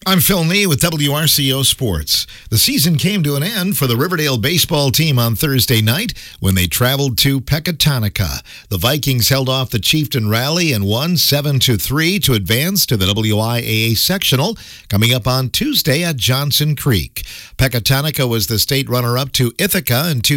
I'm Phil Nee with WRCO Sports. The season came to an end for the Riverdale baseball team on Thursday night when they traveled to Pecatonica. The Vikings held off the Chieftain Rally and won 7-3 to advance to the WIAA sectional coming up on Tuesday at Johnson Creek. Pecatonica was the state runner-up to Ithaca in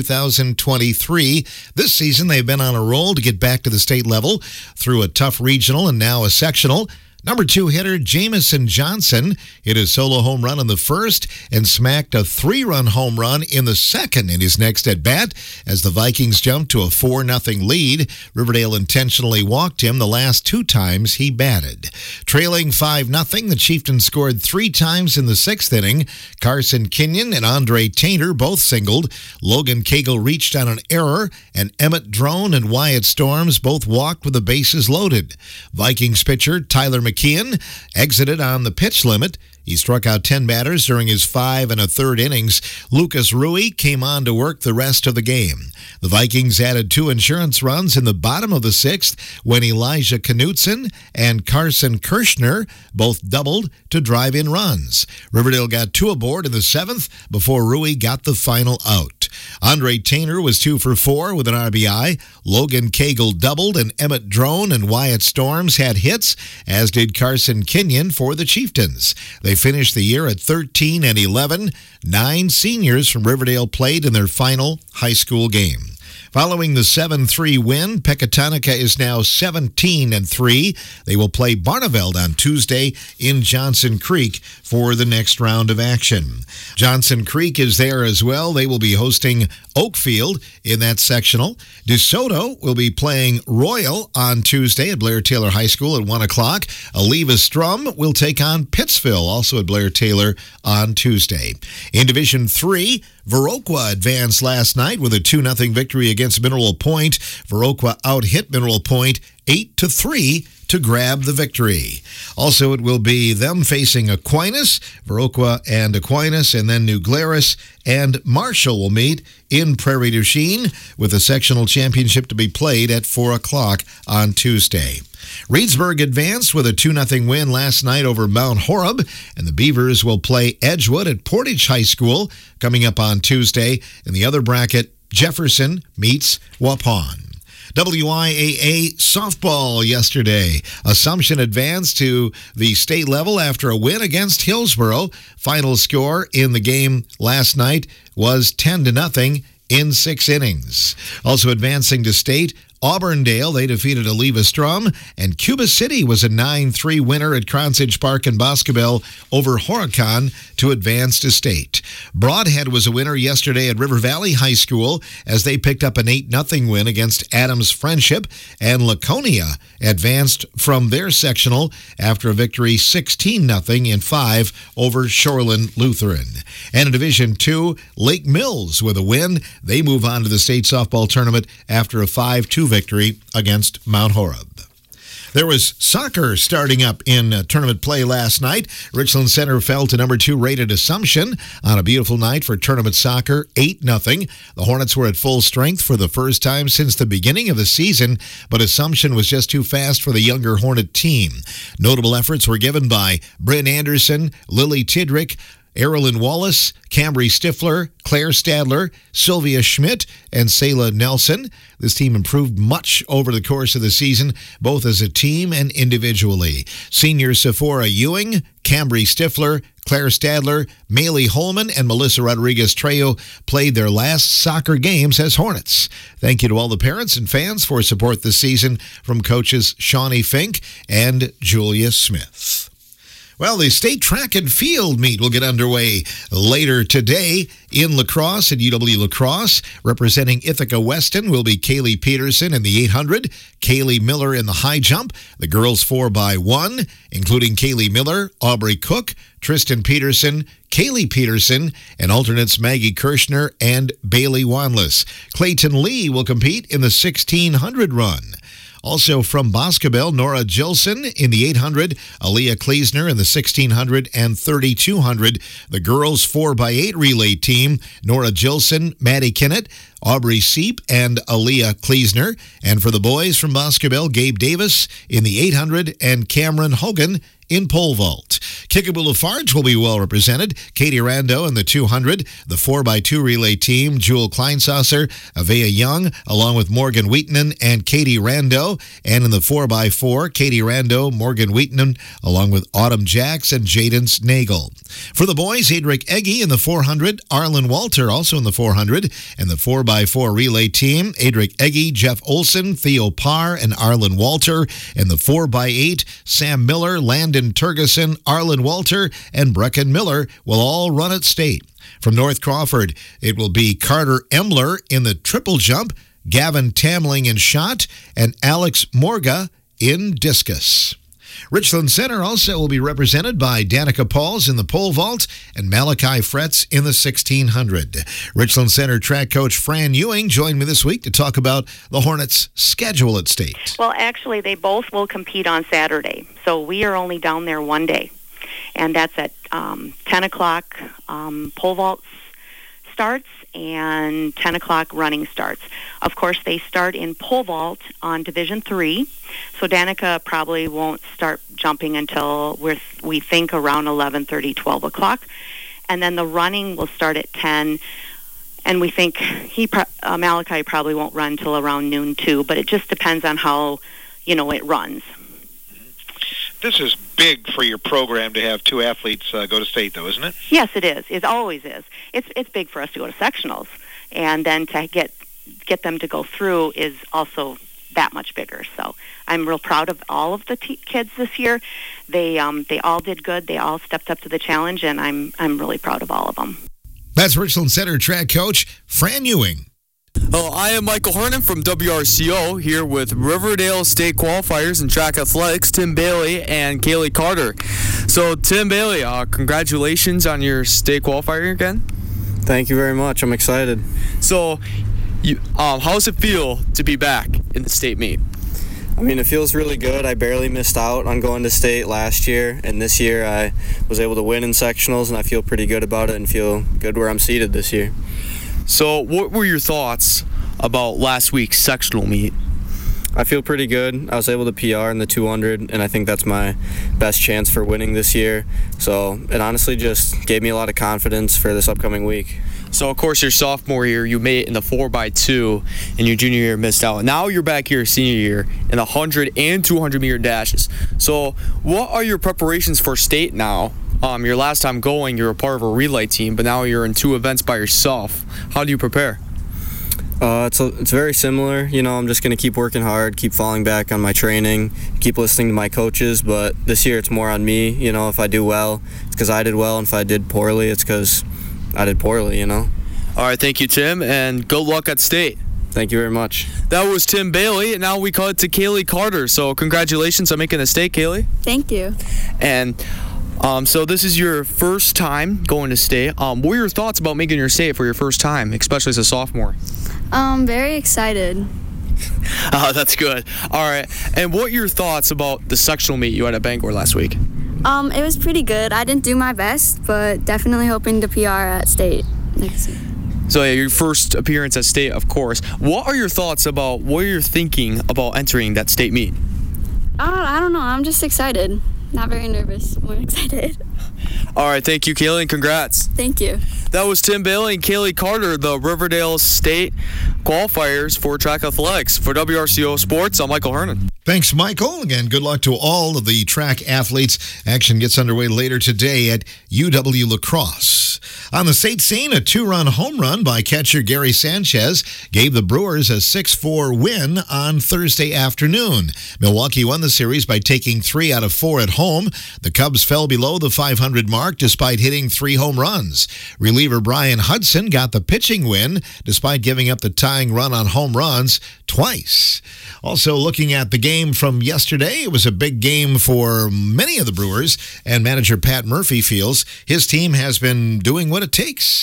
2023. This season they've been on a roll to get back to the state level through a tough regional and now a sectional. Number 2 hitter Jamison Johnson hit a solo home run in the first and smacked a 3-run home run in the second in his next at-bat as the Vikings jumped to a 4-0 lead. Riverdale intentionally walked him the last 2 times he batted. Trailing 5-0, the Chieftains scored 3 times in the 6th inning. Carson Kenyon and Andre Tainter both singled. Logan Cagle reached on an error, and Emmett Drone and Wyatt Storms both walked with the bases loaded. Vikings pitcher Tyler McKeon exited on the pitch limit. He struck out 10 batters during his 5 1/3 innings. Lucas Rui came on to work the rest of the game. The Vikings added 2 insurance runs in the bottom of the 6th when Elijah Knutson and Carson Kirschner both doubled to drive in runs. Riverdale got 2 aboard in the 7th before Rui got the final out. Andre Tainter was 2 for 4 with an RBI. Logan Cagle doubled, and Emmett Drone and Wyatt Storms had hits, as did Carson Kenyon for the Chieftains. They finished the year at 13-11. 9 seniors from Riverdale played in their final high school game. Following the 7-3 win, Pecatonica is now 17-3. They will play Barneveld on Tuesday in Johnson Creek for the next round of action. Johnson Creek is there as well. They will be hosting Oakfield in that sectional. DeSoto will be playing Royal on Tuesday at Blair Taylor High School at 1 o'clock. Aleva Strum will take on Pittsville, also at Blair Taylor on Tuesday. In Division 3, Viroqua advanced last night with a 2-0 victory against Mineral Point. Viroqua out-hit Mineral Point 8-3 to grab the victory. Also, it will be them facing Aquinas, Viroqua and Aquinas, and then New Glarus and Marshall will meet in Prairie du Chien with the sectional championship to be played at 4 o'clock on Tuesday. Reedsburg advanced with a 2-0 win last night over Mount Horeb, and the Beavers will play Edgewood at Portage High School coming up on Tuesday. In the other bracket, Jefferson meets Waupun. WIAA softball yesterday. Assumption advanced to the state level after a win against Hillsboro. Final score in the game last night was 10-0 in 6 innings. Also advancing to state, Auburndale, they defeated Aleva Strum, and Cuba City was a 9-3 winner at Cronsage Park in Boscobel over Horicon to advance to state. Broadhead was a winner yesterday at River Valley High School as they picked up an 8-0 win against Adams Friendship, and Laconia advanced from their sectional after a victory 16-0 in 5 over Shoreland Lutheran. And in Division 2, Lake Mills with a win. They move on to the state softball tournament after a 5-2 victory against Mount Horeb. There was soccer starting up in tournament play last night. Richland Center fell to number 2 rated Assumption on a beautiful night for tournament soccer, 8-0. The Hornets were at full strength for the first time since the beginning of the season, but Assumption was just too fast for the younger Hornet team. Notable efforts were given by Bryn Anderson, Lily Tidrick, Erilyn Wallace, Cambry Stifler, Claire Stadler, Sylvia Schmidt, and Selah Nelson. This team improved much over the course of the season, both as a team and individually. Senior Sephora Ewing, Cambry Stifler, Claire Stadler, Maylee Holman, and Melissa Rodriguez-Trejo played their last soccer games as Hornets. Thank you to all the parents and fans for support this season from coaches Shawnee Fink and Julia Smith. Well, the state track and field meet will get underway later today in La Crosse at UW La Crosse. Representing Ithaca Weston will be Kaylee Peterson in the 800, Kaylee Miller in the high jump, the girls 4x1, including Kaylee Miller, Aubrey Cook, Tristan Peterson, Kaylee Peterson, and alternates Maggie Kirschner and Bailey Wanless. Clayton Lee will compete in the 1600 run. Also from Boscobel, Nora Gilson in the 800, Aaliyah Kleesner in the 1600 and 3200. The girls 4x8 relay team, Nora Gilson, Maddie Kinnett, Aubrey Seep and Aaliyah Kleesner. And for the boys from Boscobel, Gabe Davis in the 800 and Cameron Hogan in pole vault. Kickapoo Lafarge will be well represented. Katie Rando in the 200. The 4x2 relay team, Jewel Kleinsasser, Avea Young, along with Morgan Wheatman and Katie Rando. And in the 4x4, Katie Rando, Morgan Wheatman, along with Autumn Jacks and Jaden Snagel. For the boys, Adric Eggy in the 400. Arlen Walter also in the 400. And the 4x4 relay team, Adric Eggy, Jeff Olson, Theo Parr, and Arlen Walter. And the 4x8, Sam Miller, Landon Turgeson, Arlen Walter, and Brecken Miller will all run at state. From North Crawford, it will be Carter Emler in the triple jump, Gavin Tamling in shot, and Alex Morga in discus. Richland Center also will be represented by Danica Pauls in the pole vault and Malachi Fretz in the 1600. Richland Center track coach Fran Ewing joined me this week to talk about the Hornets' schedule at state. Well, actually, they both will compete on Saturday, so we are only down there one day, and that's at 10 o'clock pole vault starts and 10 o'clock running starts. Of course, they start in pole vault on Division 3, so Danica probably won't start jumping until we think around 11:30, 12 o'clock. And then the running will start at 10, and we think Malachi probably won't run till around noon too, but it just depends on how, it runs. This is big for your program to have two athletes go to state, though, isn't it? Yes, it is. It always is. It's big for us to go to sectionals, and then to get them to go through is also that much bigger. So I'm real proud of all of the kids this year. They all did good. They all stepped up to the challenge, and I'm really proud of all of them. That's Richland Center track coach Fran Ewing. Oh, I am Michael Hernan from WRCO here with Riverdale State qualifiers in track athletics, Tim Bailey and Kaylee Carter. So, Tim Bailey, congratulations on your state qualifier again. Thank you very much. I'm excited. So, how does it feel to be back in the state meet? I mean, it feels really good. I barely missed out on going to state last year, and this year I was able to win in sectionals, and I feel pretty good about it and feel good where I'm seated this year. So what were your thoughts about last week's sectional meet? I feel pretty good. I was able to PR in the 200, and I think that's my best chance for winning this year. So it honestly just gave me a lot of confidence for this upcoming week. So, of course, your sophomore year, you made it in the 4x2, and your junior year missed out. Now you're back here senior year in the 100 and 200-meter dashes. So what are your preparations for state now? Your last time going, you're a part of a relay team, but now you're in two events by yourself. How do you prepare? It's very similar. I'm just going to keep working hard, keep falling back on my training, keep listening to my coaches, but this year it's more on me. If I do well, it's because I did well, and if I did poorly, it's because I did poorly, All right, thank you, Tim, and good luck at state. Thank you very much. That was Tim Bailey, and now we call it to Kaylee Carter. So congratulations on making the state, Kaylee. Thank you. And so this is your first time going to state. What are your thoughts about making your state for your first time, especially as a sophomore? Very excited. That's good. All right. And what are your thoughts about the sectional meet you had at Bangor last week? It was pretty good. I didn't do my best, but definitely hoping to PR at state next year. So yeah, your first appearance at state, of course. What are your thoughts about what you're thinking about entering that state meet? I don't know. I'm just excited. Not very nervous. More excited. All right, thank you, Kaylee, and congrats. Thank you. That was Tim Bailey and Kaylee Carter, the Riverdale State qualifiers for track athletics. For WRCO Sports, I'm Michael Hernan. Thanks, Michael. Again, good luck to all of the track athletes. Action gets underway later today at UW La Crosse. On the state scene, a two-run home run by catcher Gary Sanchez gave the Brewers a 6-4 win on Thursday afternoon. Milwaukee won the series by taking 3 out of 4 at home. The Cubs fell below the 500 mark despite hitting 3 home runs. Reliever Brian Hudson got the pitching win despite giving up the tying run on home runs twice. Also, looking at the game from yesterday, it was a big game for many of the Brewers, and manager Pat Murphy feels his team has been doing what it takes.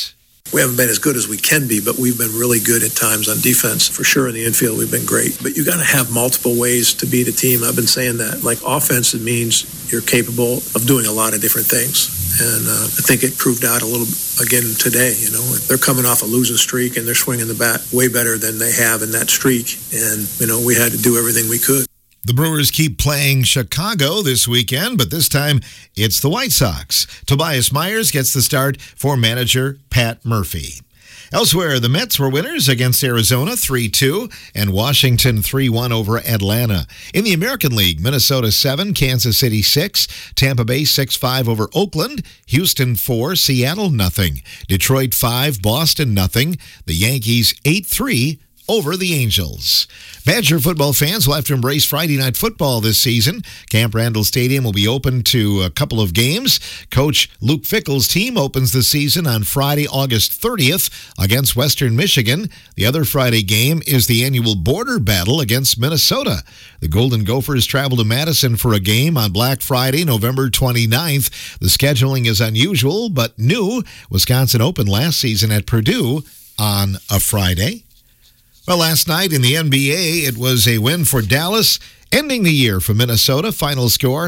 We haven't been as good as we can be, but we've been really good at times on defense. For sure, in the infield, we've been great. But you got to have multiple ways to beat a team. I've been saying that. Like, offense, it means you're capable of doing a lot of different things. And I think it proved out a little again today. You know, they're coming off a losing streak, and they're swinging the bat way better than they have in that streak. And, you know, we had to do everything we could. The Brewers keep playing Chicago this weekend, but this time it's the White Sox. Tobias Myers gets the start for manager Pat Murphy. Elsewhere, the Mets were winners against Arizona 3-2 and Washington 3-1 over Atlanta. In the American League, Minnesota 7, Kansas City 6, Tampa Bay 6-5 over Oakland, Houston 4, Seattle nothing, Detroit 5, Boston nothing, the Yankees 8-3 over the Angels. Badger football fans will have to embrace Friday night football this season. Camp Randall Stadium will be open to a couple of games. Coach Luke Fickell's team opens the season on Friday, August 30th against Western Michigan. The other Friday game is the annual border battle against Minnesota. The Golden Gophers travel to Madison for a game on Black Friday, November 29th. The scheduling is unusual but new. Wisconsin opened last season at Purdue on a Friday. Well, last night in the NBA, it was a win for Dallas, ending the year for Minnesota. Final score,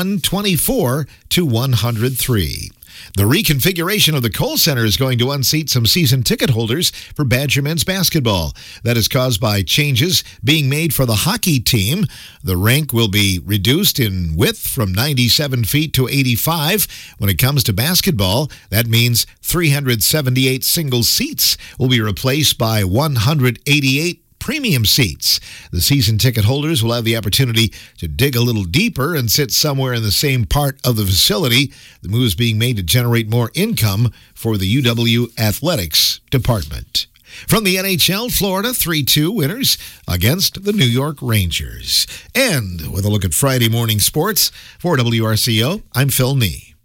124-103. The reconfiguration of the Kohl Center is going to unseat some season ticket holders for Badger men's basketball. That is caused by changes being made for the hockey team. The rink will be reduced in width from 97 feet to 85. When it comes to basketball, that means 378 single seats will be replaced by 188 premium seats. The season ticket holders will have the opportunity to dig a little deeper and sit somewhere in the same part of the facility. The move is being made to generate more income for the UW Athletics Department. From the NHL, Florida 3-2 winners against the New York Rangers. And with a look at Friday morning sports, for WRCO, I'm Phil Nee.